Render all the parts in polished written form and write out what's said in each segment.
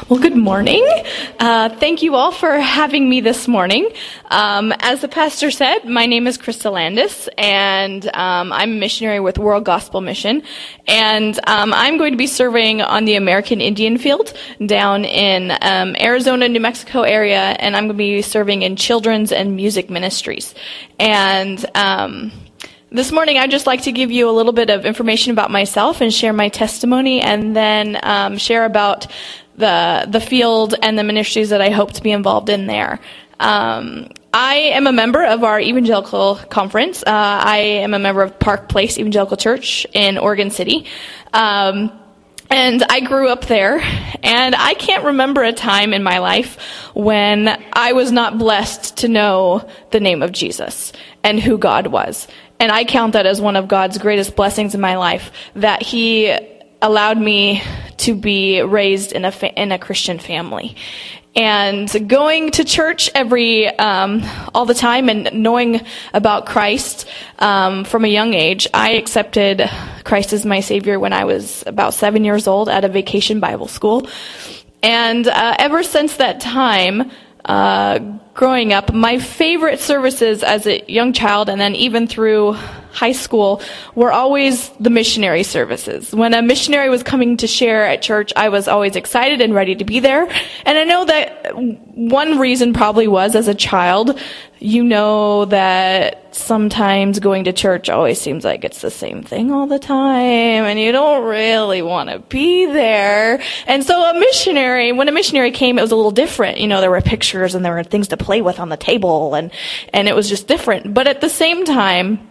Well, good morning. Thank you all for having me this morning. As the pastor said, my name is Krista Landis, and I'm a missionary with World Gospel Mission. And I'm going to be serving on the American Indian Field down in Arizona, New Mexico area, and I'm going to be serving in children's and music ministries. And this morning, I'd just like to give you a little bit of information about myself and share my testimony, and then share about the field and the ministries that I hope to be involved in there. I am a member of our evangelical conference. I am a member of Park Place Evangelical Church in Oregon City. And I grew up there, and I can't remember a time in my life when I was not blessed to know the name of Jesus and who God was. And I count that as one of God's greatest blessings in my life, that He allowed me to be raised in a Christian family. And going to church all the time and knowing about Christ from a young age, I accepted Christ as my Savior when I was about 7 years old at a vacation Bible school. And ever since that time, growing up, my favorite services as a young child and then even through high school were always the missionary services. When a missionary was coming to share at church, I was always excited and ready to be there. And I know that one reason probably was, as a child, you know that sometimes going to church always seems like it's the same thing all the time, and you don't really want to be there. And so when a missionary came, it was a little different. You know, there were pictures and there were things to play with on the table, and it was just different. But at the same time,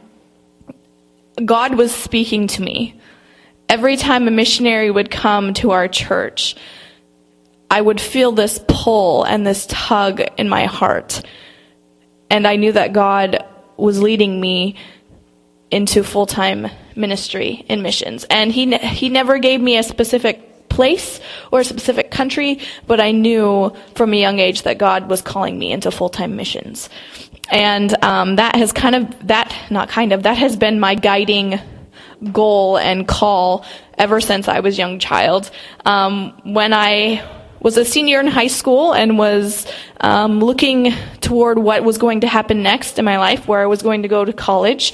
God was speaking to me. Every time a missionary would come to our church, I would feel this pull and this tug in my heart. And I knew that God was leading me into full-time ministry in missions. And he never gave me a specific place or a specific country, but I knew from a young age that God was calling me into full-time missions. And that has been my guiding goal and call ever since I was a young child. When I was a senior in high school and was looking toward what was going to happen next in my life, where I was going to go to college,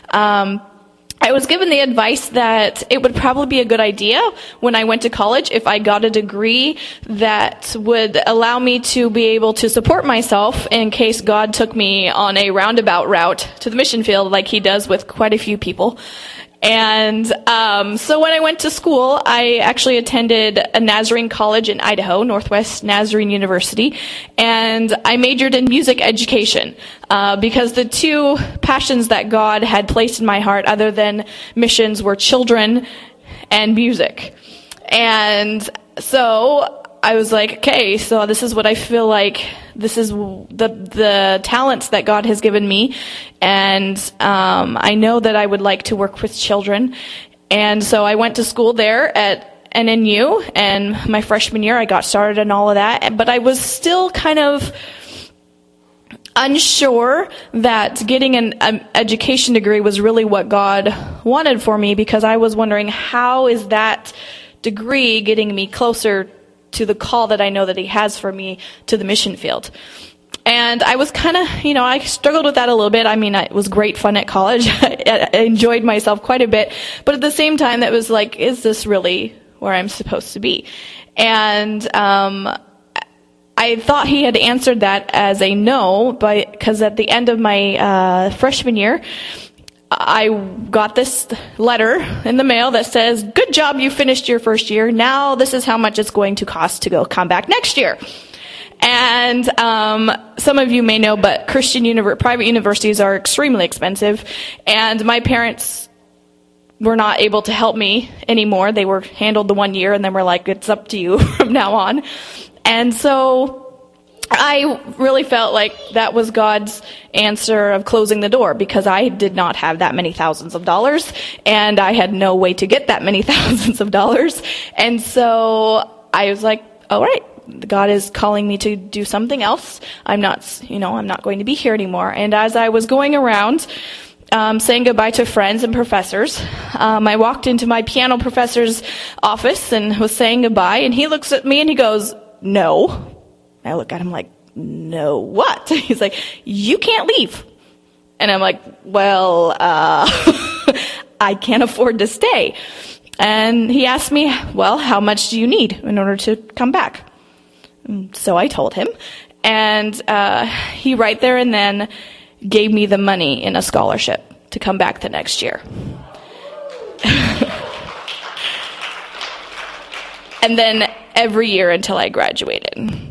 I was given the advice that it would probably be a good idea when I went to college if I got a degree that would allow me to be able to support myself in case God took me on a roundabout route to the mission field like He does with quite a few people. And so when I went to school, I actually attended a Nazarene college in Idaho, Northwest Nazarene University, and I majored in music education because the two passions that God had placed in my heart other than missions were children and music. And so I was like, okay, so this is what I feel like. This is the talents that God has given me, and I know that I would like to work with children. And so I went to school there at NNU, and my freshman year I got started in all of that, but I was still kind of unsure that getting an education degree was really what God wanted for me, because I was wondering, how is that degree getting me closer to the call that I know that He has for me to the mission field? And I was kind of, I struggled with that a little bit. I mean, it was great fun at college. I enjoyed myself quite a bit. But at the same time, that was like, is this really where I'm supposed to be? And I thought He had answered that as a no, because at the end of my freshman year, I got this letter in the mail that says, good job, you finished your first year. Now this is how much it's going to cost to come back next year. And some of you may know, but private universities are extremely expensive. And my parents were not able to help me anymore. They were handled the 1 year, and then were like, it's up to you from now on. And so I really felt like that was God's answer of closing the door, because I did not have that many thousands of dollars, and I had no way to get that many thousands of dollars. And so I was like, all right, God is calling me to do something else. I'm not going to be here anymore. And as I was going around saying goodbye to friends and professors, I walked into my piano professor's office and was saying goodbye, and he looks at me and he goes, no. I look at him like, no what? He's like, you can't leave. And I'm like, well, I can't afford to stay. And he asked me, well, how much do you need in order to come back? So I told him. And he right there and then gave me the money in a scholarship to come back the next year. And then every year until I graduated.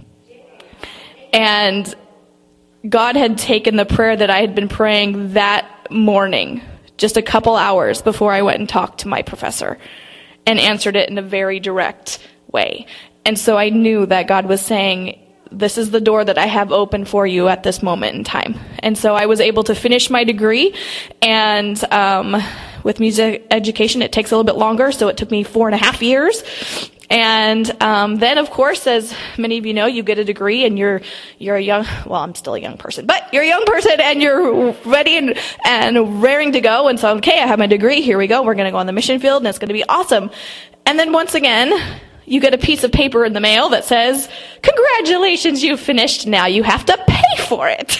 And God had taken the prayer that I had been praying that morning, just a couple hours before I went and talked to my professor, and answered it in a very direct way. And so I knew that God was saying, this is the door that I have open for you at this moment in time. And so I was able to finish my degree, and with music education, it takes a little bit longer, so it took me 4.5 years. And then, of course, as many of you know, you get a degree and you're a young, well, I'm still a young person, but you're a young person and you're ready and raring to go. And so, okay, I have my degree. Here we go. We're going to go on the mission field and it's going to be awesome. And then once again, you get a piece of paper in the mail that says, congratulations, you finished. Now you have to pay for it.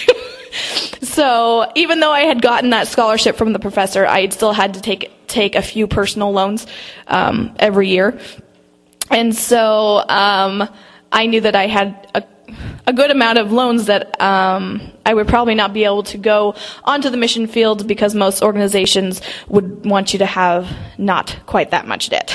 So even though I had gotten that scholarship from the professor, I still had to take a few personal loans every year. And so I knew that I had a good amount of loans that I would probably not be able to go onto the mission field because most organizations would want you to have not quite that much debt.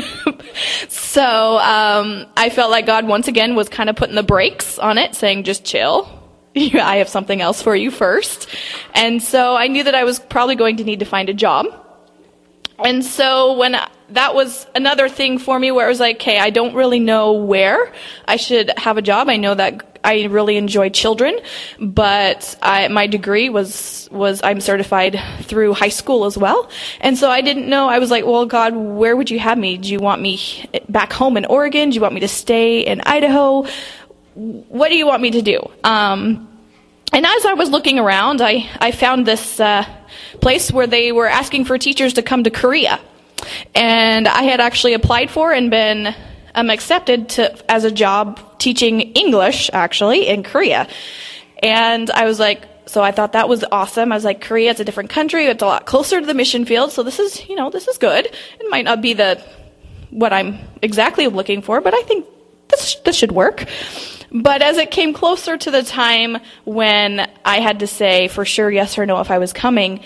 So I felt like God once again was kind of putting the brakes on it, saying, just chill. I have something else for you first. And so I knew that I was probably going to need to find a job. And so that was another thing for me where it was like, okay, I don't really know where I should have a job. I know that I really enjoy children, but my degree was I'm certified through high school as well. And so I didn't know. I was like, well, God, where would you have me? Do you want me back home in Oregon? Do you want me to stay in Idaho? What do you want me to do? And as I was looking around, I found this place where they were asking for teachers to come to Korea. And I had actually applied for and been accepted as a job teaching English, actually, in Korea. And I was like, so I thought that was awesome. I was like, Korea, it's a different country. It's a lot closer to the mission field. So this is good. It might not be what I'm exactly looking for, but I think this should work. But as it came closer to the time when I had to say for sure yes or no if I was coming,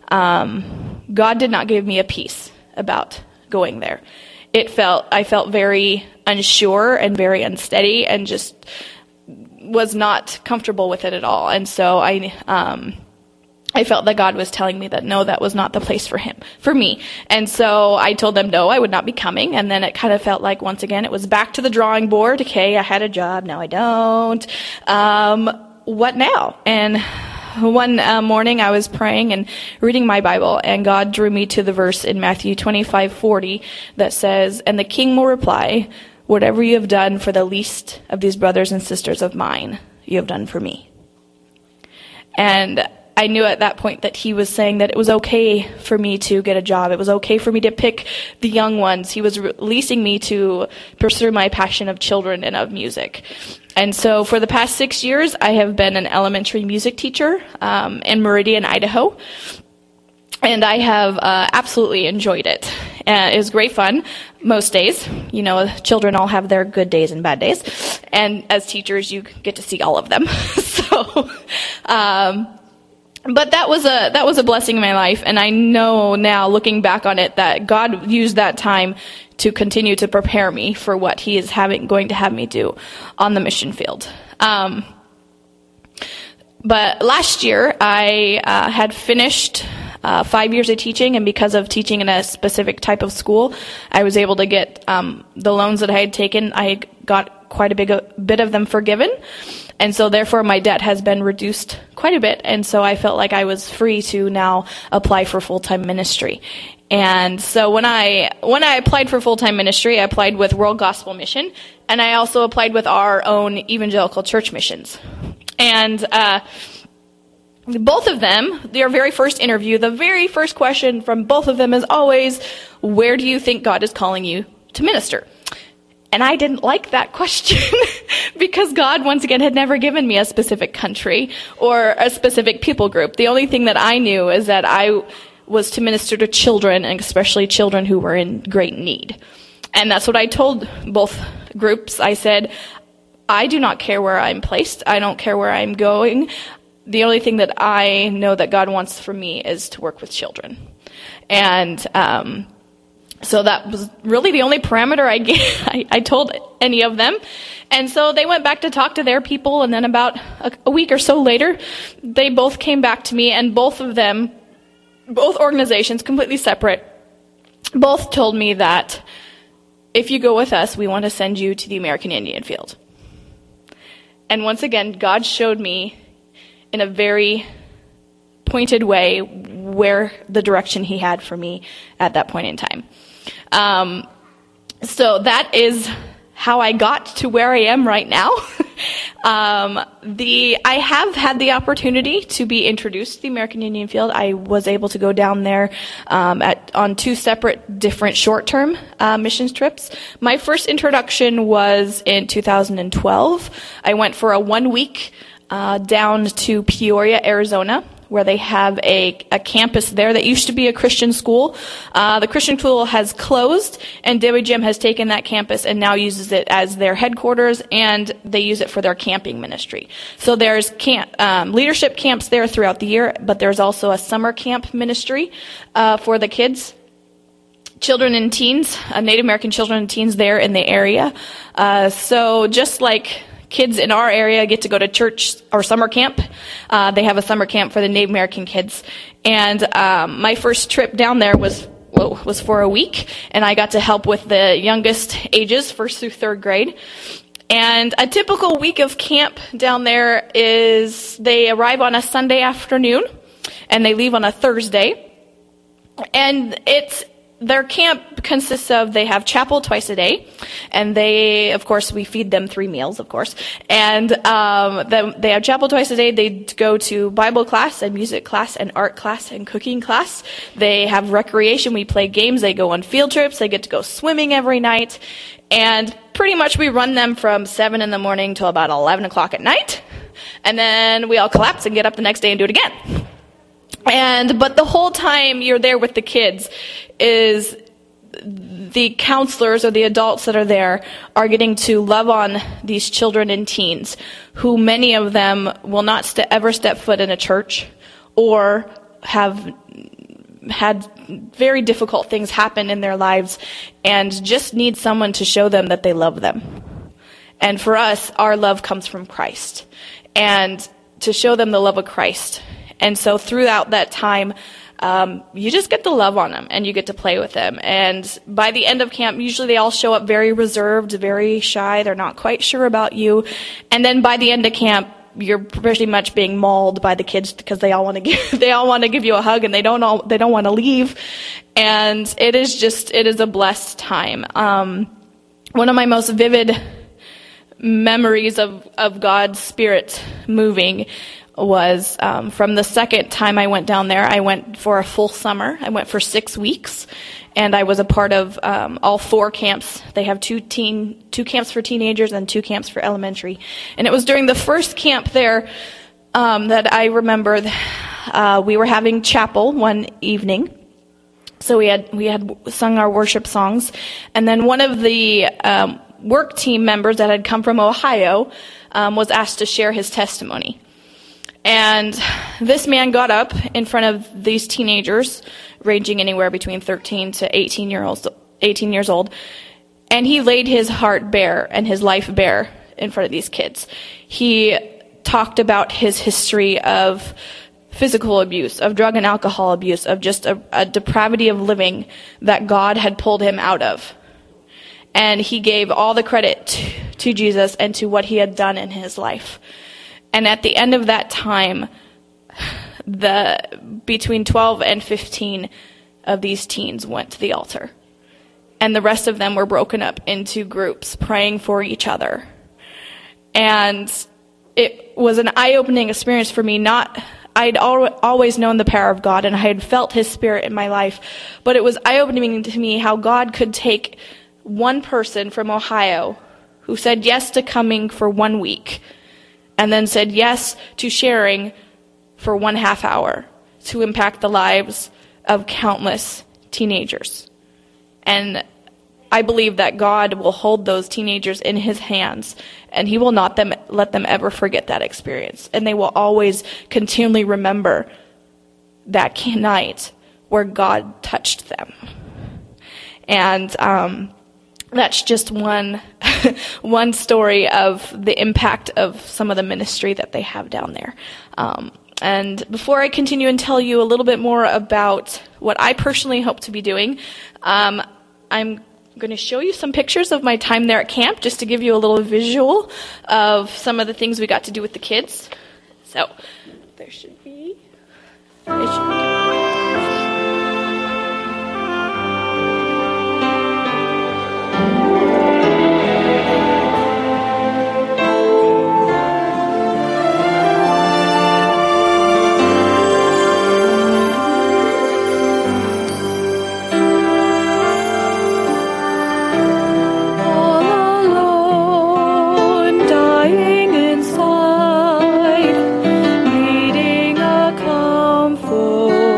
God did not give me a peace about going there. I felt very unsure and very unsteady and just was not comfortable with it at all. And so I felt that God was telling me that no, that was not the place for me. And so I told them no, I would not be coming. And then it kind of felt like once again, it was back to the drawing board. Okay, I had a job, now I don't. What now? And one morning I was praying and reading my Bible, and God drew me to the verse in Matthew 25:40 that says, "And the king will reply, whatever you have done for the least of these brothers and sisters of mine, you have done for me." And I knew at that point that he was saying that it was okay for me to get a job. It was okay for me to pick the young ones. He was releasing me to pursue my passion of children and of music. And so for the past 6 years, I have been an elementary music teacher in Meridian, Idaho. And I have absolutely enjoyed it. It was great fun most days. You know, children all have their good days and bad days. And as teachers, you get to see all of them. So, but that was a blessing in my life, and I know now, looking back on it, that God used that time to continue to prepare me for what He is going to have me do on the mission field. But last year, I had finished 5 years of teaching, and because of teaching in a specific type of school, I was able to get the loans that I had taken. I got quite a bit of them forgiven. And so therefore my debt has been reduced quite a bit. And so I felt like I was free to now apply for full-time ministry. And so when I applied for full-time ministry, I applied with World Gospel Mission, and I also applied with our own evangelical church missions. And both of them, their very first interview, the very first question from both of them is always, where do you think God is calling you to minister? And I didn't like that question because God, once again, had never given me a specific country or a specific people group. The only thing that I knew is that I was to minister to children, and especially children who were in great need. And that's what I told both groups. I said, I do not care where I'm placed. I don't care where I'm going. The only thing that I know that God wants from me is to work with children. And so that was really the only parameter I told any of them. And so they went back to talk to their people, and then about a week or so later, they both came back to me, and both of them, both organizations, completely separate, both told me that if you go with us, we want to send you to the American Indian field. And once again, God showed me in a very pointed way where the direction he had for me at that point in time. So that is how I got to where I am right now. I have had the opportunity to be introduced to the American Indian Field. I was able to go down there on 2 separate different short-term missions trips. My first introduction was in 2012. I went for a 1-week down to Peoria, Arizona, where they have a campus there that used to be a Christian school. The Christian school has closed, and WGM has taken that campus and now uses it as their headquarters, and they use it for their camping ministry. So there's leadership camps there throughout the year, but there's also a summer camp ministry for the kids. Children and teens, Native American children and teens there in the area. So just like kids in our area get to go to church or summer camp, they have a summer camp for the Native American kids. And my first trip down there was for a week, and I got to help with the youngest ages, 1st through 3rd grade. And a typical week of camp down there is they arrive on a Sunday afternoon, and they leave on a Thursday. And their camp consists of, they have chapel twice a day, and of course, we feed them 3 meals, of course. And they have chapel twice a day. They go to Bible class and music class and art class and cooking class. They have recreation. We play games. They go on field trips. They get to go swimming every night. And pretty much we run them from 7 in the morning till about 11 o'clock at night. And then we all collapse and get up the next day and do it again. But the whole time you're there with the kids is the counselors or the adults that are there are getting to love on these children and teens who many of them will not ever step foot in a church or have had very difficult things happen in their lives and just need someone to show them that they love them. And for us, our love comes from Christ, and to show them the love of Christ. And so throughout that time, you just get to love on them, and you get to play with them. And by the end of camp, usually they all show up very reserved, very shy. They're not quite sure about you. And then by the end of camp, you're pretty much being mauled by the kids because they all want to give you a hug, and they don't want to leave. And it is a blessed time. One of my most vivid memories of God's Spirit moving was from the second time I went down there. I went for a full summer. I went for 6 weeks, and I was a part of all 4 camps. They have 2 camps for teenagers and 2 camps for elementary. And it was during the first camp there that I remember we were having chapel one evening. So we had sung our worship songs, and then one of the work team members that had come from Ohio was asked to share his testimony. And this man got up in front of these teenagers, ranging anywhere between 13 to 18 years old, and he laid his heart bare and his life bare in front of these kids. He talked about his history of physical abuse, of drug and alcohol abuse, of just a depravity of living that God had pulled him out of. And he gave all the credit to Jesus and to what he had done in his life. And at the end of that time, between 12 and 15 of these teens went to the altar. And the rest of them were broken up into groups, praying for each other. And it was an eye-opening experience for me. I'd always known the power of God, and I had felt his Spirit in my life. But it was eye-opening to me how God could take one person from Ohio who said yes to coming for 1 week and then said yes to sharing for 1/2 hour to impact the lives of countless teenagers. And I believe that God will hold those teenagers in his hands, and he will not let them ever forget that experience. And they will always continually remember that night where God touched them. And that's just one one story of the impact of some of the ministry that they have down there. And before I continue and tell you a little bit more about what I personally hope to be doing, I'm going to show you some pictures of my time there at camp, just to give you a little visual of some of the things we got to do with the kids. So there should be. Needing a comfort.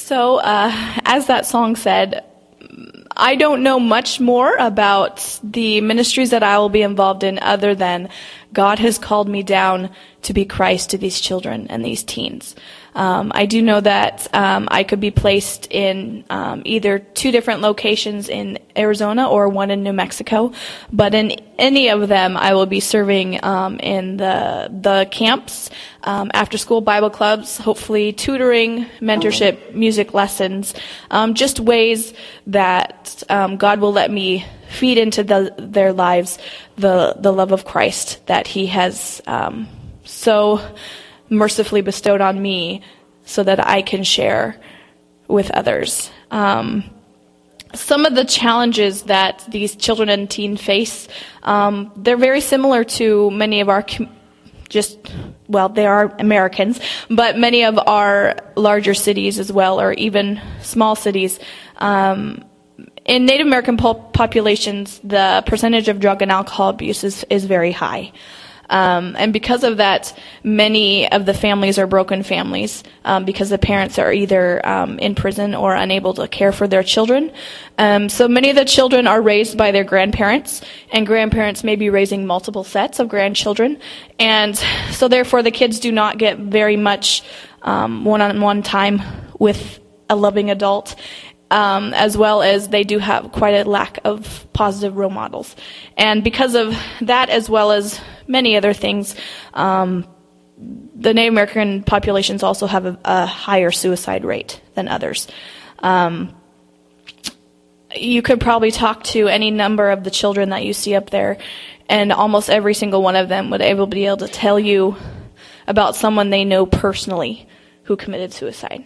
So, as that song said, I don't know much more about the ministries that I will be involved in other than God has called me down to be Christ to these children and these teens. I do know that I could be placed in either 2 different locations in Arizona or 1 in New Mexico, but in any of them I will be serving in the camps, after-school Bible clubs, hopefully tutoring, mentorship, music lessons, just ways that God will let me feed into their lives the love of Christ that He has so mercifully bestowed on me so that I can share with others. Some of the challenges that these children and teen face, they're very similar to many of our they are Americans, but many of our larger cities as well, or even small cities. In Native American populations, the percentage of drug and alcohol abuse is very high. And because of that, many of the families are broken families because the parents are either in prison or unable to care for their children. So many of the children are raised by their grandparents, and grandparents may be raising multiple sets of grandchildren. And so therefore the kids do not get very much one-on-one time with a loving adult. As well as they do have quite a lack of positive role models. And because of that, as well as many other things, the Native American populations also have a higher suicide rate than others. You could probably talk to any number of the children that you see up there, and almost every single one of them would be able to tell you about someone they know personally who committed suicide.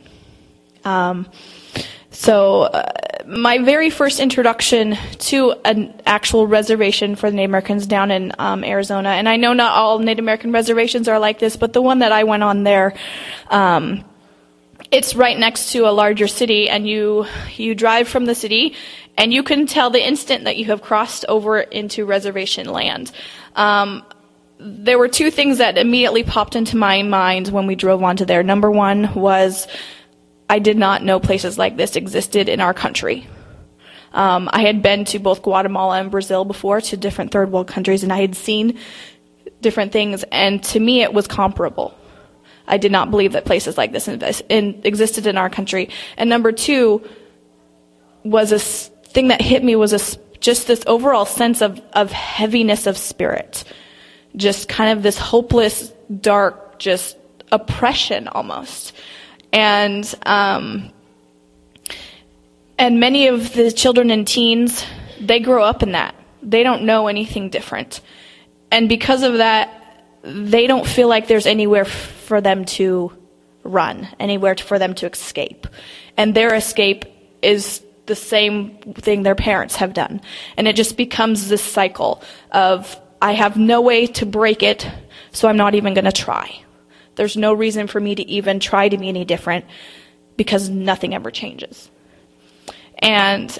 So my very first introduction to an actual reservation for the Native Americans down in Arizona, and I know not all Native American reservations are like this, but the one that I went on there, it's right next to a larger city, and you drive from the city, and you can tell the instant that you have crossed over into reservation land. There were 2 things that immediately popped into my mind when we drove onto there. Number 1 was I did not know places like this existed in our country. I had been to both Guatemala and Brazil before, to different third world countries, and I had seen different things, and to me it was comparable. I did not believe that places like this existed in our country. And number 2 was a thing that hit me was just this overall sense of heaviness of spirit. Just kind of this hopeless, dark, just oppression almost. And many of the children and teens, they grow up in that. They don't know anything different. And because of that, they don't feel like there's anywhere for them to run, anywhere for them to escape. And their escape is the same thing their parents have done. And it just becomes this cycle of, I have no way to break it, so I'm not even going to try. There's no reason for me to even try to be any different because nothing ever changes. And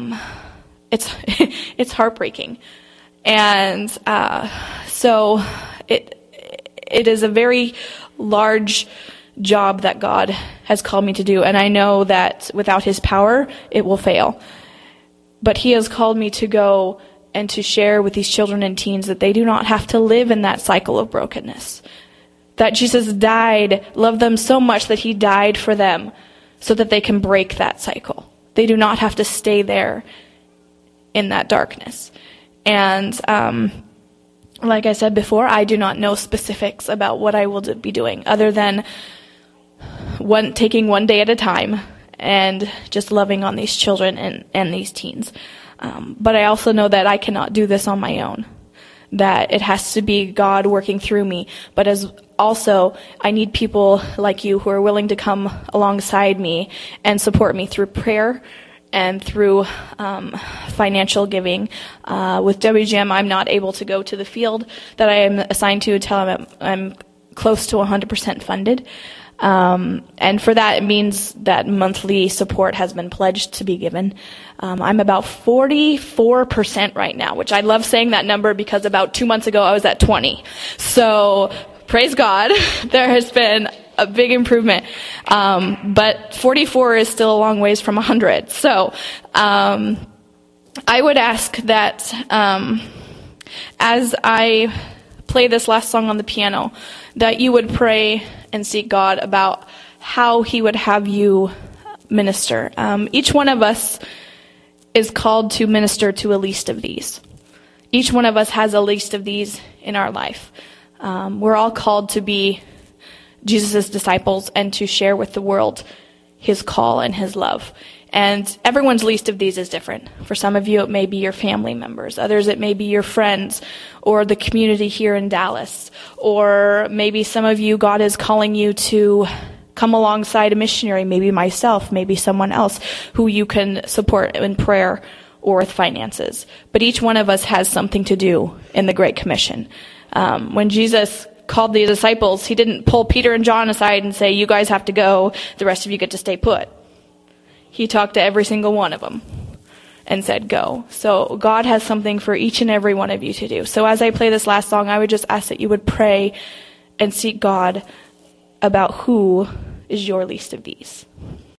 it's heartbreaking. And so it is a very large job that God has called me to do. And I know that without His power, it will fail. But He has called me to go and to share with these children and teens that they do not have to live in that cycle of brokenness. That Jesus died, loved them so much that He died for them so that they can break that cycle. They do not have to stay there in that darkness. And like I said before, I do not know specifics about what I will be doing other than taking one day at a time and just loving on these children and these teens. But I also know that I cannot do this on my own. That it has to be God working through me. But as also, I need people like you who are willing to come alongside me and support me through prayer and through financial giving. With WGM, I'm not able to go to the field that I am assigned to until I'm close to 100% funded. And for that, it means that monthly support has been pledged to be given. I'm about 44% right now, which I love saying that number because about 2 months ago I was at 20. So praise God, there has been a big improvement. But 44 is still a long ways from 100. So I would ask that as I play this last song on the piano, that you would pray and seek God about how he would have you minister. Each one of us is called to minister to a least of these. Each one of us has a least of these in our life. We're all called to be Jesus' disciples and to share with the world his call and his love. And everyone's least of these is different. For some of you, it may be your family members. Others, it may be your friends or the community here in Dallas. Or maybe some of you, God is calling you to come alongside a missionary, maybe myself, maybe someone else who you can support in prayer or with finances. But each one of us has something to do in the Great Commission. When Jesus called the disciples, he didn't pull Peter and John aside and say, you guys have to go, the rest of you get to stay put. He talked to every single one of them and said, go. So God has something for each and every one of you to do. So as I play this last song, I would just ask that you would pray and seek God about who is your least of these.